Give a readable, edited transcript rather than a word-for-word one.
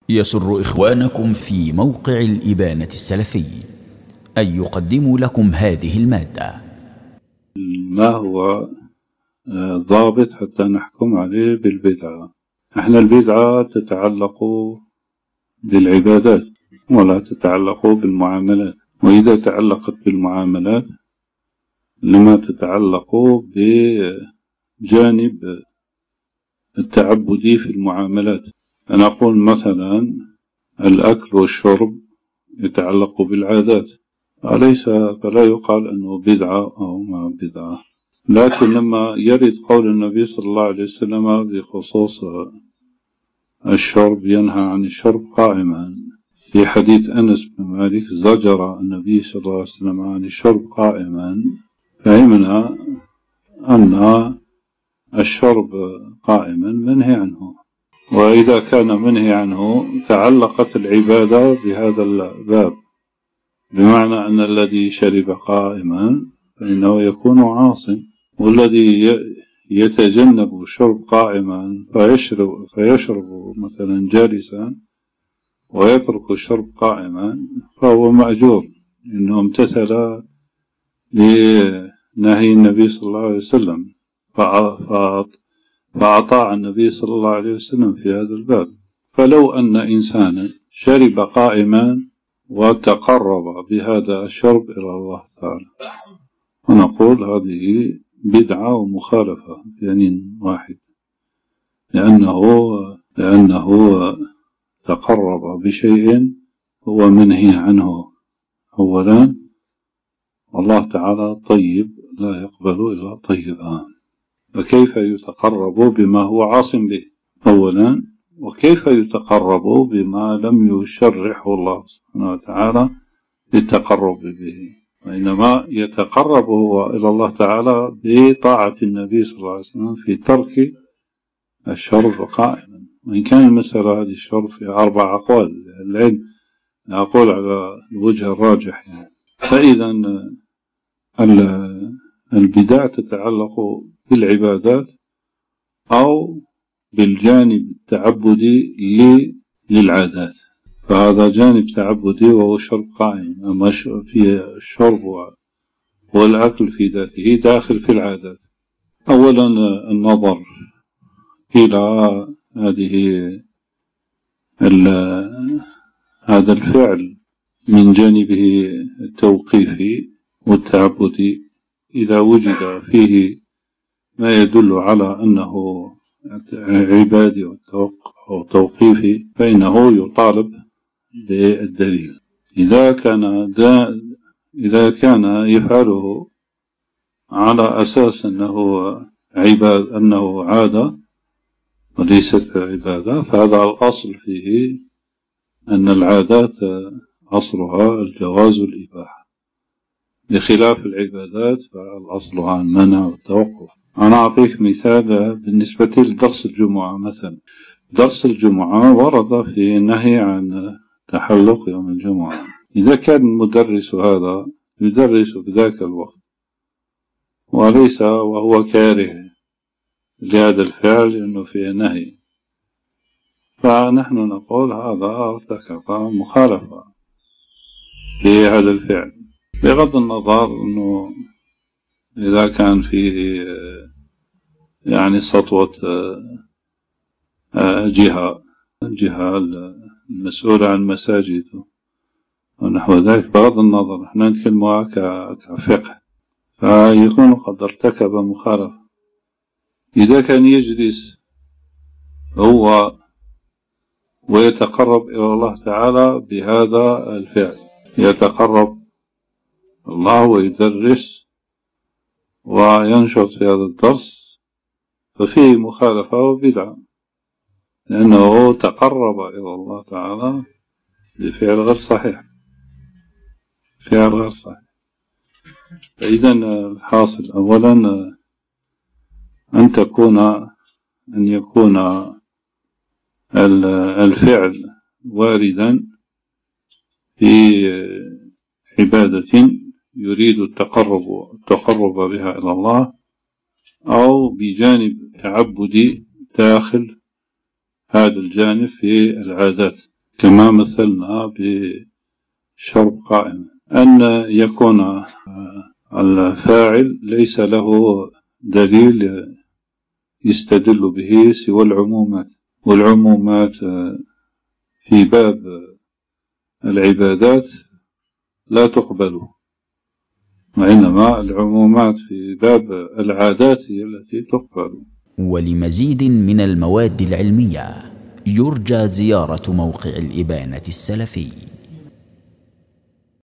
يسر إخوانكم في موقع الإبانة السلفي أن يقدموا لكم هذه المادة. ما هو ضابط حتى نحكم عليه بالبدعة؟ احنا البدعة تتعلق بالعبادات ولا تتعلق بالمعاملات، وإذا تعلقت بالمعاملات لما تتعلق بجانب التعبدي في المعاملات. أنا أقول مثلا الأكل والشرب يتعلق بالعادات، فلا يقال أنه بدعة أو ما بدعة. لكن لما يرد قول النبي صلى الله عليه وسلم بخصوص الشرب ينهى عن الشرب قائما، في حديث أنس بن مالك زجر النبي صلى الله عليه وسلم عن الشرب قائما، فهمنا أن الشرب قائما منهي عنه، وإذا كان منهي عنه تعلقت العبادة بهذا الباب، بمعنى أن الذي شرب قائما فإنه يكون عاصٍ، والذي يتجنب الشرب قائما فيشرب مثلا جالسا ويترك الشرب قائما فهو مأجور، إنه امتثل لنهي النبي صلى الله عليه وسلم فأطاع النبي صلى الله عليه وسلم في هذا الباب. فلو أن إنسانا شرب قائما وتقرب بهذا الشرب إلى الله تعالى، ونقول هذه بدعة ومخالفة يعني واحد، لأنه تقرب بشيء هو منهي عنه. أولا الله تعالى طيب لا يقبل إلا طيبا، فكيف يتقرب بما هو عاصم به أولا، وكيف يتقرب بما لم يشرحه الله سبحانه وتعالى للتقرب به، وإنما يتقرب هو إلى الله تعالى بطاعة النبي صلى الله عليه وسلم في ترك الشرب قائما. وإن كان المسألة هذه الشرب في 4 أقوال العلم، أقول على الوجه الراجح يعني. فإذا البدع تتعلق بالعبادات أو بالجانب التعبدي للعادات، فهذا جانب تعبدي وهو شرب قائم. أما في الشرب والأكل في ذاته داخل في العادات. أولا النظر إلى هذا الفعل من جانبه التوقيفي والتعبدي، إذا وجد فيه ما يدل على أنه عبادي أو توقيفي فإنه يطالب بالدليل. إذا كان يفعله على أساس أنه عادة وليست عبادة، فهذا الأصل فيه أن العادات أصلها الجواز والإباحة، بخلاف العبادات فالأصلها المنع والتوقف. أنا أعطيك مثال بالنسبة لدرس الجمعة. مثلا درس الجمعة ورد في نهي عن تحلق يوم الجمعة. إذا كان المدرس هذا يدرس بذاك الوقت وليس وهو كاره لهذا الفعل لأنه فيه نهي، فنحن نقول هذا ارتكب مخالفة لهذا الفعل، بغض النظر أنه إذا كان فيه يعني سطوة جهة المسؤولة عن مساجده ونحو ذلك، بغض النظر احنا نتكلمها كفقه، فيكون قد ارتكب مخالفة. إذا كان يجلس هو ويتقرب إلى الله تعالى بهذا الفعل، يتقرب الله ويدرس وينشط في هذا الدرس، ففيه مخالفة وبدعة، لأنه تقرب إلى الله تعالى بفعل غير صحيح، فعل غير صحيح. فإذا الحاصل أولا أن يكون الفعل واردا في عبادة يريد التقرب بها إلى الله، أو بجانب تعبدي داخل هذا الجانب في العادات. كما مثلنا بشرب قائم، أن يكون الفاعل ليس له دليل يستدل به سوى العمومات، والعمومات في باب العبادات لا تقبل، وإنما العمومات في باب العادات هي التي تقبل. ولمزيد من المواد العلمية يرجى زيارة موقع الإبانة السلفي.